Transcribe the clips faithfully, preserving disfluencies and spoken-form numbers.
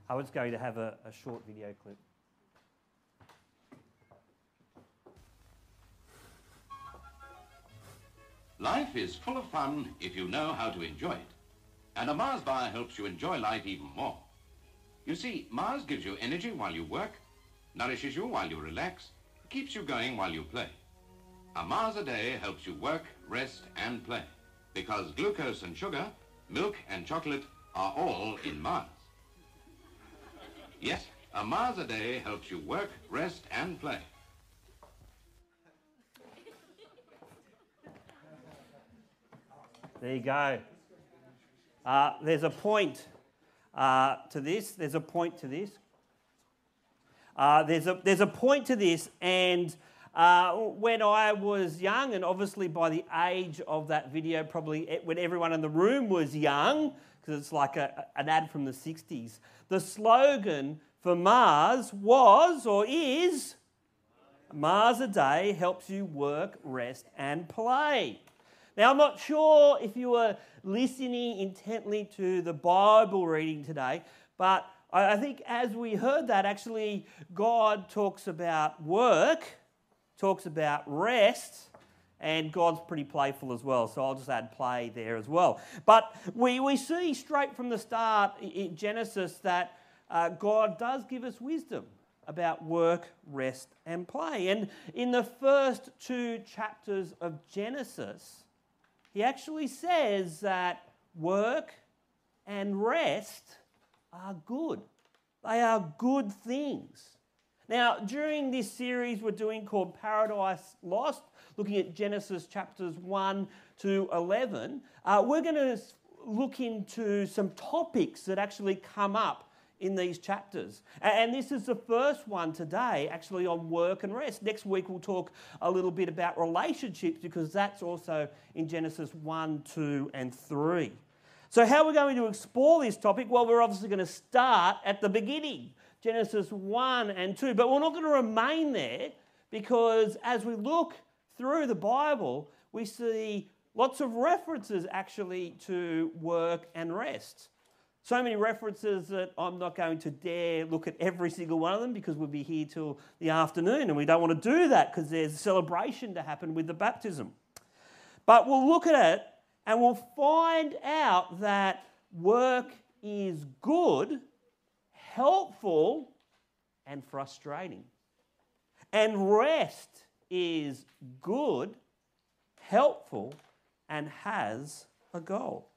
I was going to have a, a short video clip. Life is full of fun if you know how to enjoy it. And a Mars bar helps you enjoy life even more. You see, Mars gives you energy while you work, nourishes you while you relax, keeps you going while you play. A Mars a day helps you work, rest and play. Because glucose and sugar, milk and chocolate are all in Mars. Yes, a Mars a day helps you work, rest and play. There you go. Uh, there's a point uh, to this. There's a point to this. Uh, there's a there's a point to this, and uh, when I was young, and obviously by the age of that video, probably when everyone in the room was young, because it's like a, an ad from the sixties, the slogan for Mars was, or is, Mars a day helps you work, rest and play. Now, I'm not sure if you were listening intently to the Bible reading today, but I think as we heard that, actually, God talks about work, talks about rest, and God's pretty playful as well, so I'll just add play there as well. But we, we see straight from the start in Genesis that uh, God does give us wisdom about work, rest, and play. And in the first two chapters of Genesis, he actually says that work and rest are good. They are good things. Now, during this series we're doing called Paradise Lost, looking at Genesis chapters one to eleven, uh, we're going to look into some topics that actually come up in these chapters. And this is the first one today, actually on work and rest. Next week we'll talk a little bit about relationships, because that's also in Genesis one, two and three. So how are we going to explore this topic? Well, we're obviously going to start at the beginning, Genesis one and two. But we're not going to remain there, because as we look through the Bible, we see lots of references actually to work and rest. So many references that I'm not going to dare look at every single one of them, because we'll be here till the afternoon, and we don't want to do that because there's a celebration to happen with the baptism. But we'll look at it and we'll find out that work is good, helpful, and frustrating. And rest is good, helpful, and has a goal.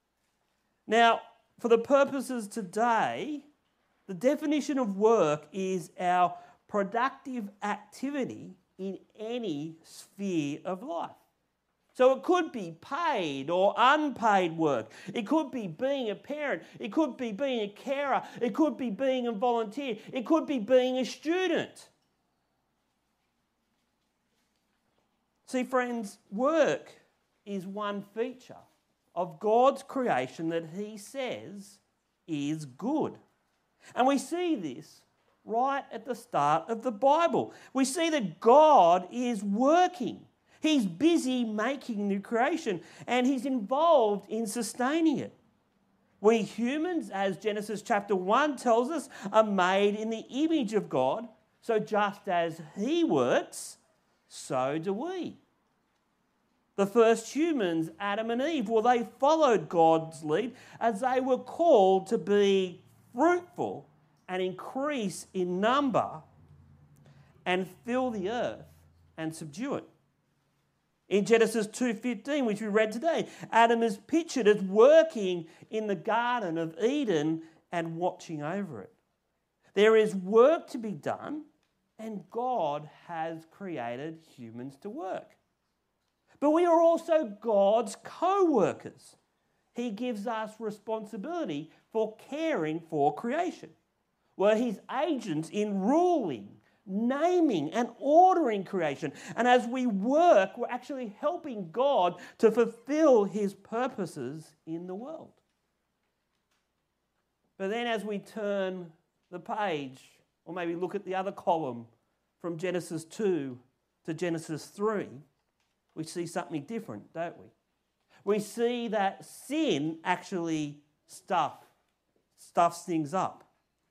Now, for the purposes today, the definition of work is our productive activity in any sphere of life. So it could be paid or unpaid work. It could be being a parent. It could be being a carer. It could be being a volunteer. It could be being a student. See, friends, work is one feature of God's creation that he says is good. And we see this right at the start of the Bible. We see that God is working. He's busy making new creation, and he's involved in sustaining it. We humans, as Genesis chapter one tells us, are made in the image of God. So just as he works, so do we. The first humans, Adam and Eve, well, they followed God's lead as they were called to be fruitful and increase in number and fill the earth and subdue it. In Genesis two fifteen, which we read today, Adam is pictured as working in the Garden of Eden and watching over it. There is work to be done, and God has created humans to work. But we are also God's co-workers. He gives us responsibility for caring for creation. We're his agents in ruling, naming and ordering creation. And as we work, we're actually helping God to fulfill his purposes in the world. But then as we turn the page, or maybe look at the other column from Genesis two to Genesis three, we see something different, don't we? We see that sin actually stuff, stuffs things up.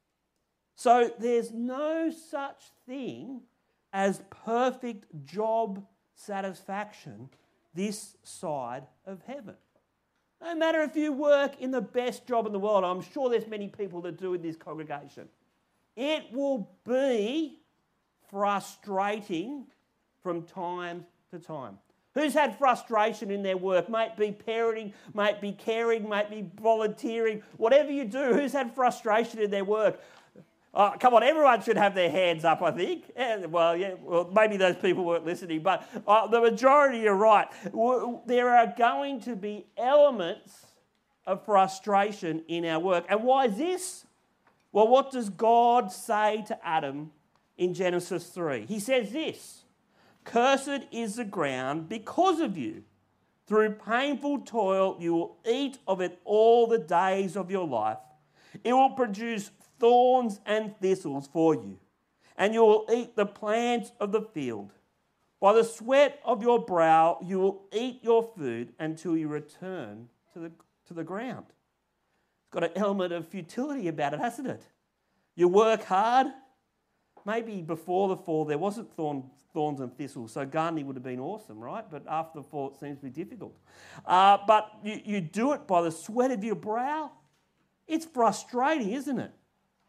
So there's no such thing as perfect job satisfaction this side of heaven. No matter if you work in the best job in the world, I'm sure there's many people that do in this congregation, it will be frustrating from time to time. Who's had frustration in their work? Might be parenting, might be caring, might be volunteering, whatever you do, who's had frustration in their work? Oh, come on, everyone should have their hands up, I think. Yeah, well, yeah, well, maybe those people weren't listening, but uh, the majority are right. There are going to be elements of frustration in our work. And why is this? Well, what does God say to Adam in Genesis three? He says this: "Cursed is the ground because of you. Through painful toil you will eat of it all the days of your life. It will produce thorns and thistles for you, and you will eat the plants of the field. By the sweat of your brow you will eat your food until you return to the, to the ground." It's got an element of futility about it, hasn't it? You work hard. Maybe before the fall there wasn't thorn, thorns and thistles, so gardening would have been awesome, right? But after the fall it seems to be difficult. Uh, but you, you do it by the sweat of your brow. It's frustrating, isn't it?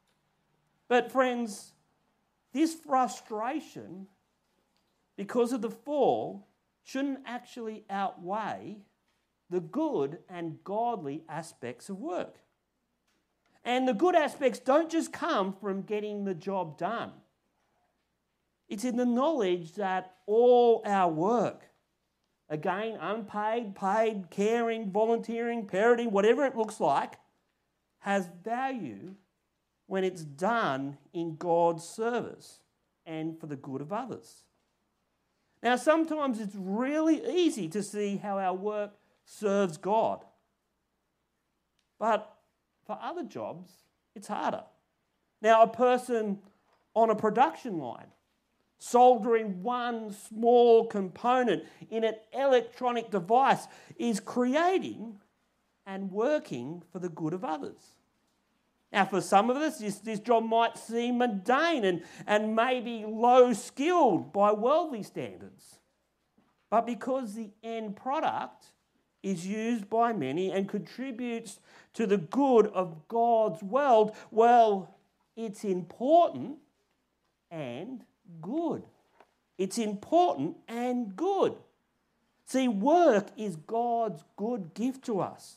But friends, this frustration, because of the fall, shouldn't actually outweigh the good and godly aspects of work. And the good aspects don't just come from getting the job done. It's in the knowledge that all our work, again, unpaid, paid, caring, volunteering, parenting, whatever it looks like, has value when it's done in God's service and for the good of others. Now, sometimes it's really easy to see how our work serves God. But for other jobs, it's harder. Now, a person on a production line soldering one small component in an electronic device is creating and working for the good of others. Now, for some of us, this, this job might seem mundane and, and maybe low-skilled by worldly standards. But because the end product is used by many and contributes to the good of God's world, well, it's important and good. It's important and good. See, work is God's good gift to us.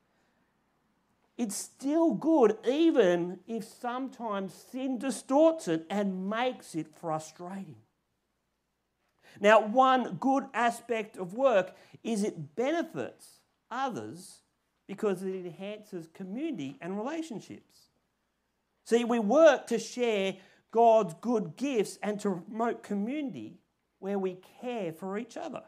It's still good even if sometimes sin distorts it and makes it frustrating. Now, one good aspect of work is it benefits others because it enhances community and relationships. See, we work to share God's good gifts and to promote community where we care for each other.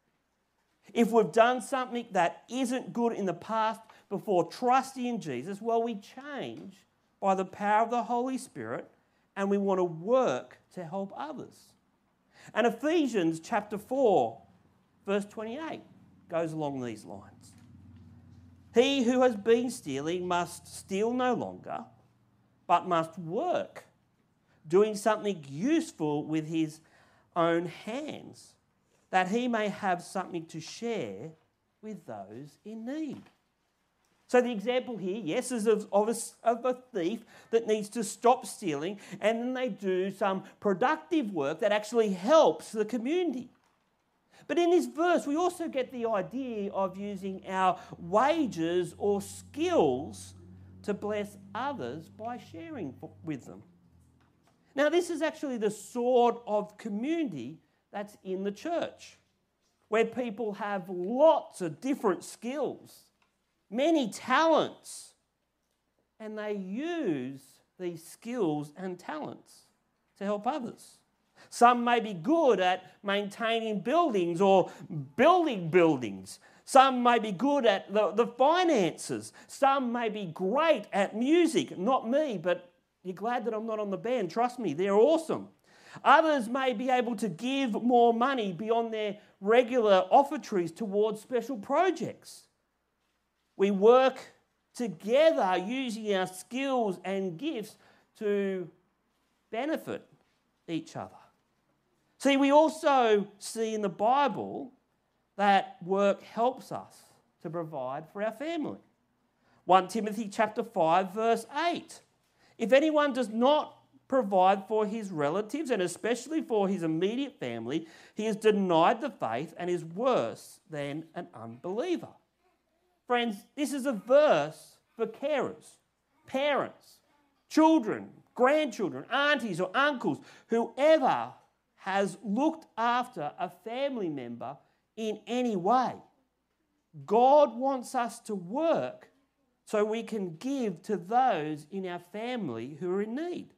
If we've done something that isn't good in the past before trusting in Jesus, well, we change by the power of the Holy Spirit and we want to work to help others. And Ephesians chapter four, verse twenty-eight goes along these lines. He who has been stealing must steal no longer, but must work, doing something useful with his own hands, that he may have something to share with those in need. So the example here, yes, is of, of, a, of a thief that needs to stop stealing, and then they do some productive work that actually helps the community. But in this verse, we also get the idea of using our wages or skills to bless others by sharing with them. Now, this is actually the sort of community that's in the church, where people have lots of different skills, many talents, and they use these skills and talents to help others. Some may be good at maintaining buildings or building buildings. Some may be good at the, the finances. Some may be great at music. Not me, but you're glad that I'm not on the band. Trust me, they're awesome. Others may be able to give more money beyond their regular offertories towards special projects. We work together using our skills and gifts to benefit each other. See, we also see in the Bible that work helps us to provide for our family. First Timothy chapter five, verse eight. If anyone does not provide for his relatives and especially for his immediate family, he has denied the faith and is worse than an unbeliever. Friends, this is a verse for carers, parents, children, grandchildren, aunties or uncles, whoever has looked after a family member in any way. God wants us to work so we can give to those in our family who are in need.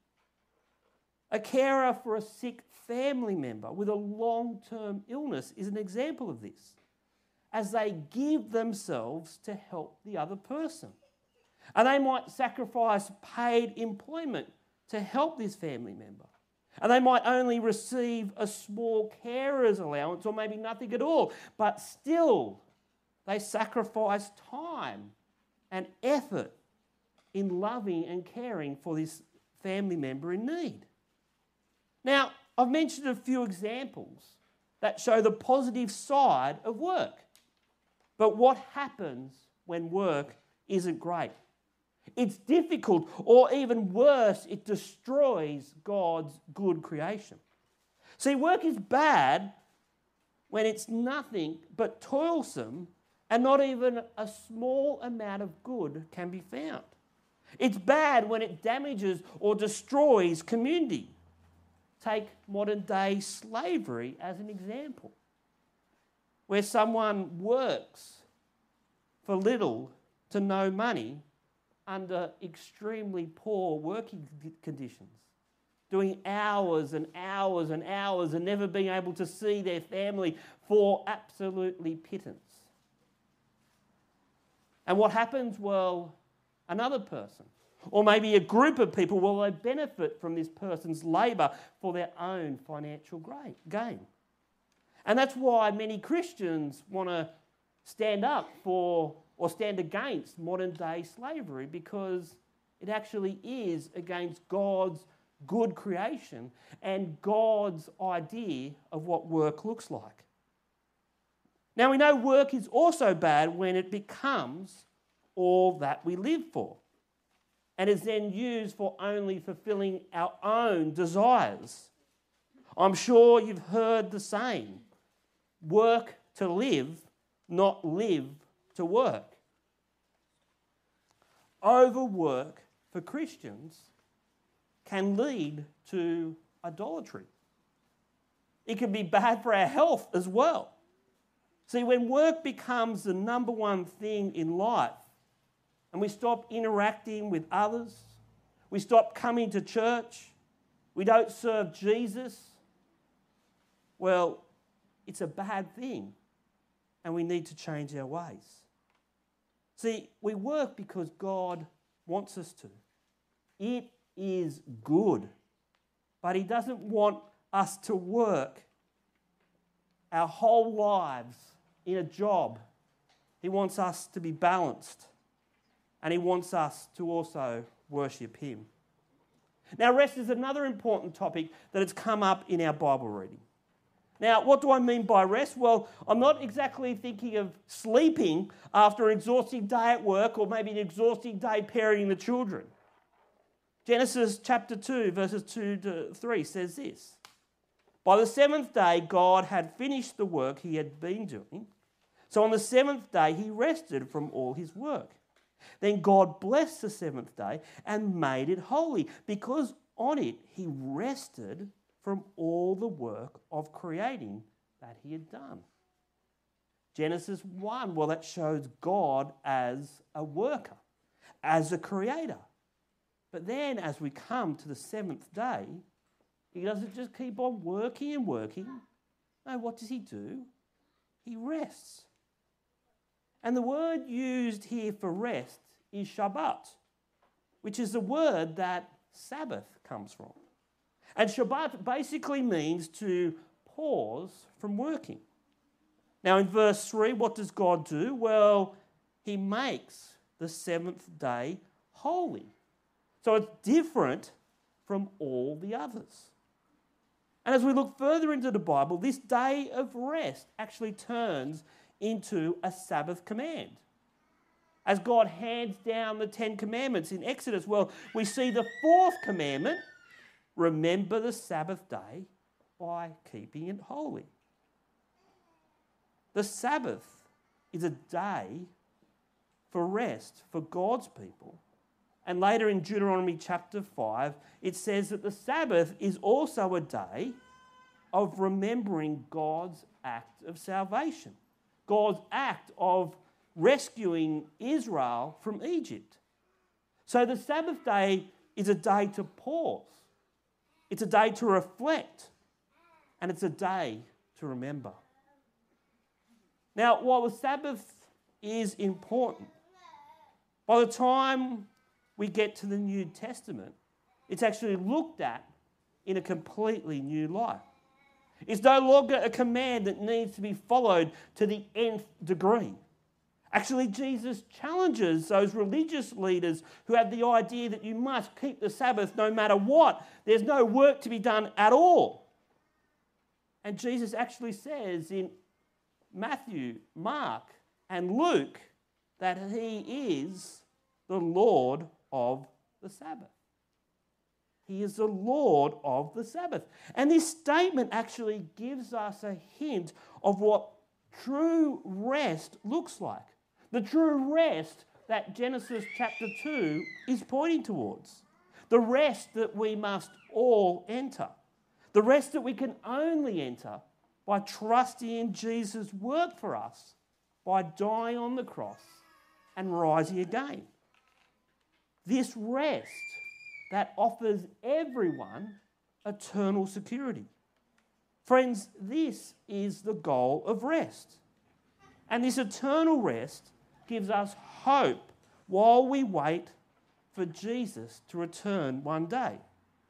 A carer for a sick family member with a long-term illness is an example of this, as they give themselves to help the other person. And they might sacrifice paid employment to help this family member. And they might only receive a small carer's allowance or maybe nothing at all, but still they sacrifice time and effort in loving and caring for this family member in need. Now, I've mentioned a few examples that show the positive side of work. But what happens when work isn't great? It's difficult, or even worse, it destroys God's good creation. See, work is bad when it's nothing but toilsome and not even a small amount of good can be found. It's bad when it damages or destroys community. Take modern day slavery as an example, where someone works for little to no money under extremely poor working conditions, doing hours and hours and hours and never being able to see their family for absolutely pittance. And what happens? Well, another person, or maybe a group of people, will they benefit from this person's labour for their own financial gain. And that's why many Christians want to stand up for or stand against modern day slavery, because it actually is against God's good creation and God's idea of what work looks like. Now, we know work is also bad when it becomes all that we live for and is then used for only fulfilling our own desires. I'm sure you've heard the saying, work to live, not live to work. Overwork for Christians can lead to idolatry. It can be bad for our health as well. See, when work becomes the number one thing in life and we stop interacting with others, we stop coming to church, we don't serve Jesus, well, it's a bad thing and we need to change our ways. See, we work because God wants us to. It is good, but He doesn't want us to work our whole lives in a job. He wants us to be balanced, and He wants us to also worship Him. Now, rest is another important topic that has come up in our Bible reading. Now, what do I mean by rest? Well, I'm not exactly thinking of sleeping after an exhausting day at work or maybe an exhausting day parenting the children. Genesis chapter two, verses two to three says this. By the seventh day, God had finished the work He had been doing. So on the seventh day, He rested from all His work. Then God blessed the seventh day and made it holy, because on it He rested from all the work of creating that He had done. Genesis one, well, that shows God as a worker, as a creator. But then as we come to the seventh day, He doesn't just keep on working and working. No, what does He do? He rests. And the word used here for rest is Shabbat, which is the word that Sabbath comes from. And Shabbat basically means to pause from working. Now in verse three, what does God do? Well, He makes the seventh day holy. So it's different from all the others. And as we look further into the Bible, this day of rest actually turns into a Sabbath command. As God hands down the Ten Commandments in Exodus, well, we see the fourth commandment, remember the Sabbath day by keeping it holy. The Sabbath is a day for rest for God's people. And later in Deuteronomy chapter five, it says that the Sabbath is also a day of remembering God's act of salvation, God's act of rescuing Israel from Egypt. So the Sabbath day is a day to pause. It's a day to reflect. And it's a day to remember. Now, while the Sabbath is important, by the time we get to the New Testament, it's actually looked at in a completely new light. It's no longer a command that needs to be followed to the nth degree. Actually, Jesus challenges those religious leaders who have the idea that you must keep the Sabbath no matter what. There's no work to be done at all. And Jesus actually says in Matthew, Mark, and Luke that he is the Lord of the Sabbath. He is the Lord of the Sabbath. And this statement actually gives us a hint of what true rest looks like. The true rest that Genesis chapter two is pointing towards. The rest that we must all enter. The rest that we can only enter by trusting in Jesus' work for us, by dying on the cross and rising again. This rest that offers everyone eternal security. Friends, this is the goal of rest. And this eternal rest gives us hope while we wait for Jesus to return one day.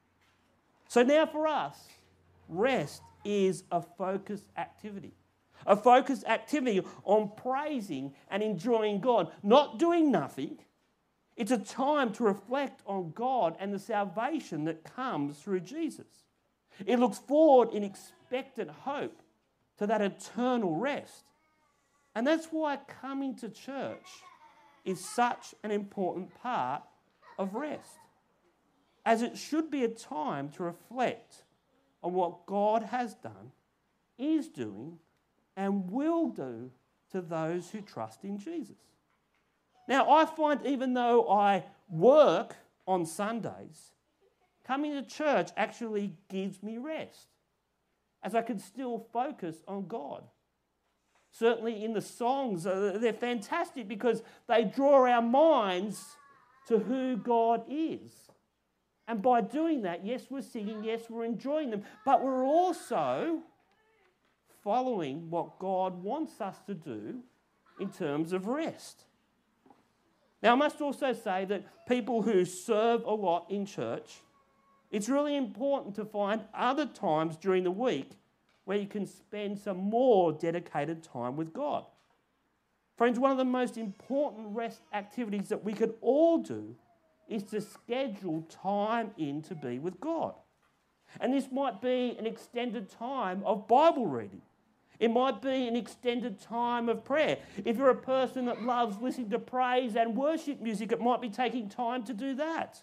So now for us, rest is a focused activity. A focused activity on praising and enjoying God, not doing nothing. It's a time to reflect on God and the salvation that comes through Jesus. It looks forward in expectant hope to that eternal rest. And that's why coming to church is such an important part of rest, as it should be a time to reflect on what God has done, is doing, and will do to those who trust in Jesus. Now, I find even though I work on Sundays, coming to church actually gives me rest, as I can still focus on God. Certainly in the songs, they're fantastic because they draw our minds to who God is. And by doing that, yes, we're singing, yes, we're enjoying them, but we're also following what God wants us to do in terms of rest. Now, I must also say that people who serve a lot in church, it's really important to find other times during the week where you can spend some more dedicated time with God. Friends, one of the most important rest activities that we could all do is to schedule time in to be with God. And this might be an extended time of Bible reading. It might be an extended time of prayer. If you're a person that loves listening to praise and worship music, it might be taking time to do that.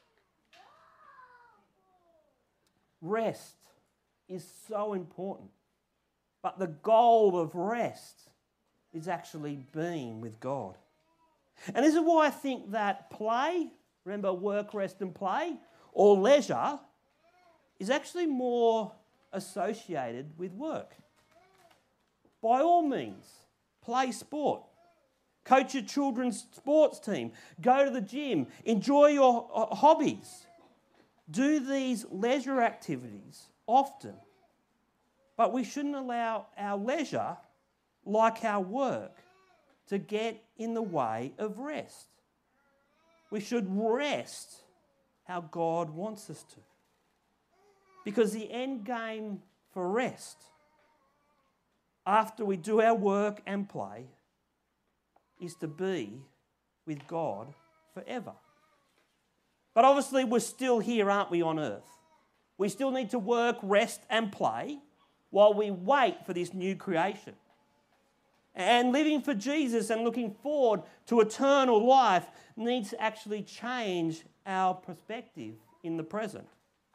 Rest is so important. But the goal of rest is actually being with God. And this is why I think that play, remember work, rest and play, or leisure, is actually more associated with work. By all means, play sport. Coach your children's sports team. Go to the gym. Enjoy your hobbies. Do these leisure activities often. But we shouldn't allow our leisure, like our work, to get in the way of rest. We should rest how God wants us to. Because the end game for rest, after we do our work and play, is to be with God forever. But obviously we're still here, aren't we, on earth? We still need to work, rest and play while we wait for this new creation. And living for Jesus and looking forward to eternal life needs to actually change our perspective in the present.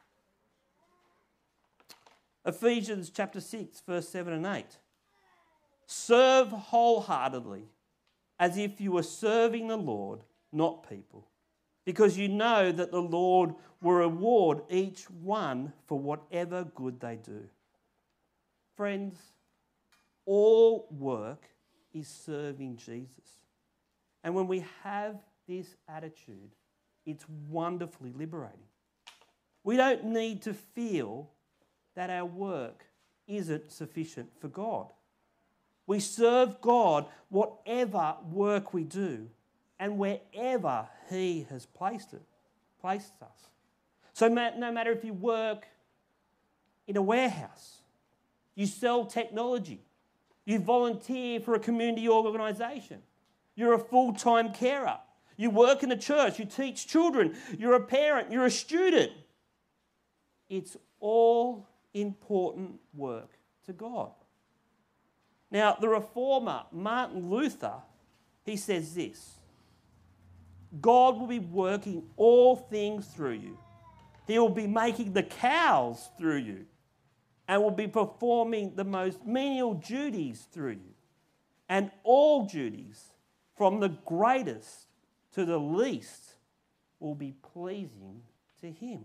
Ephesians chapter six, verse seven and eight. Serve wholeheartedly as if you were serving the Lord, not people, because you know that the Lord will reward each one for whatever good they do. Friends, all work is serving Jesus. And when we have this attitude, it's wonderfully liberating. We don't need to feel that our work isn't sufficient for God. We serve God whatever work we do and wherever He has placed it, placed us. So no matter if you work in a warehouse, you sell technology, you volunteer for a community organisation, you're a full-time carer, you work in a church, you teach children, you're a parent, you're a student. It's all important work to God. Now, the reformer, Martin Luther, he says this: God will be working all things through you. He will be making the cows through you and will be performing the most menial duties through you. And all duties, from the greatest to the least, will be pleasing to Him.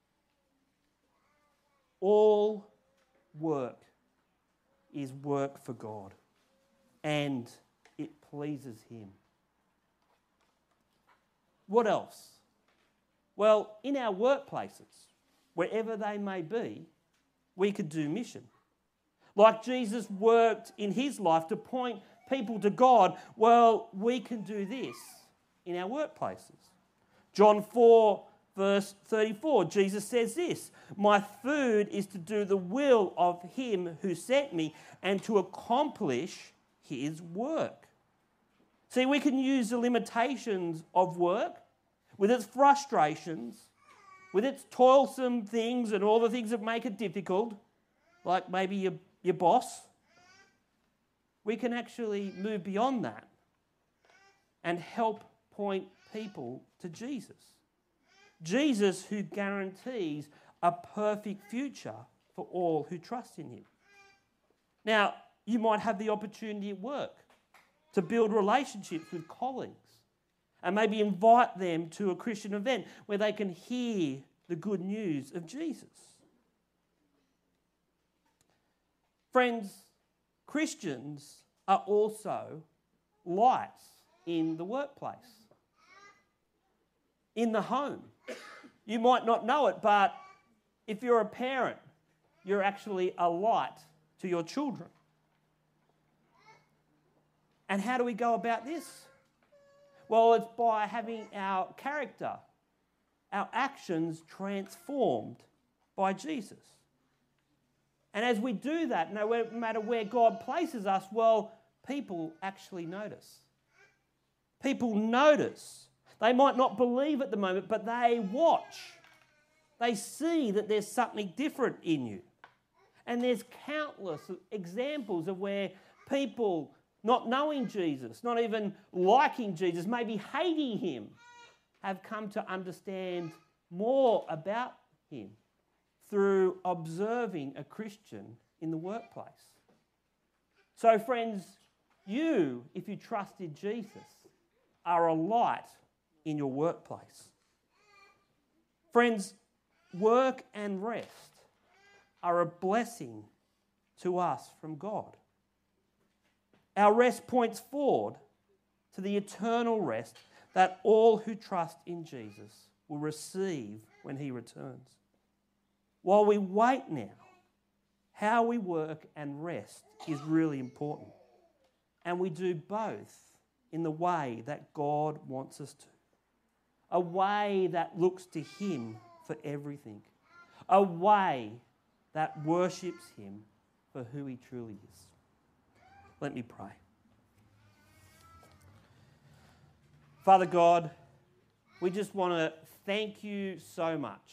All work is work for God, and it pleases Him. What else? Well, in our workplaces, wherever they may be, we could do mission. Like Jesus worked in His life to point people to God, well, we can do this in our workplaces. John four, verse thirty-four, Jesus says this: my food is to do the will of Him who sent me and to accomplish His work. See, we can use the limitations of work with its frustrations, with its toilsome things and all the things that make it difficult, like maybe your, your boss. We can actually move beyond that and help point people to Jesus. Jesus, who guarantees a perfect future for all who trust in Him. Now, you might have the opportunity at work to build relationships with colleagues and maybe invite them to a Christian event where they can hear the good news of Jesus. Friends, Christians are also lights in the workplace, in the home. You might not know it, but if you're a parent, you're actually a light to your children. And how do we go about this? Well, it's by having our character, our actions transformed by Jesus. And as we do that, no matter where God places us, well, people actually notice. People notice. They might not believe at the moment, but they watch. They see that there's something different in you. And there's countless examples of where people, not knowing Jesus, not even liking Jesus, maybe hating Him, have come to understand more about Him through observing a Christian in the workplace. So friends, you, if you trusted Jesus, are a light in your workplace. Friends, work and rest are a blessing to us from God. Our rest points forward to the eternal rest that all who trust in Jesus will receive when He returns. While we wait now, how we work and rest is really important. And we do both in the way that God wants us to. A way that looks to Him for everything. A way that worships Him for who He truly is. Let me pray. Father God, we just want to thank you so much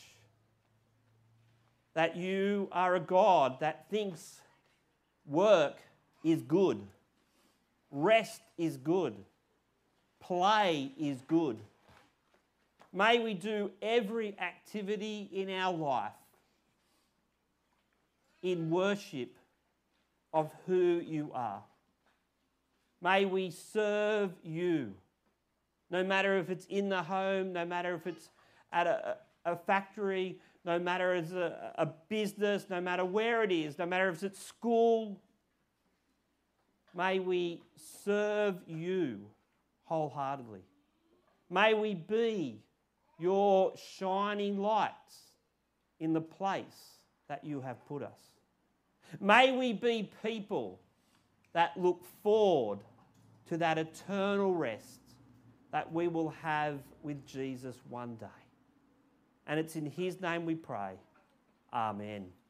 that you are a God that thinks work is good, rest is good, play is good. May we do every activity in our life in worship of who you are. May we serve you, no matter if it's in the home, no matter if it's at a, a factory, no matter if it's a, a business, no matter where it is, no matter if it's at school. May we serve you wholeheartedly. May we be your shining lights in the place that you have put us. May we be people that look forward to that eternal rest that we will have with Jesus one day. And it's in his name we pray. Amen.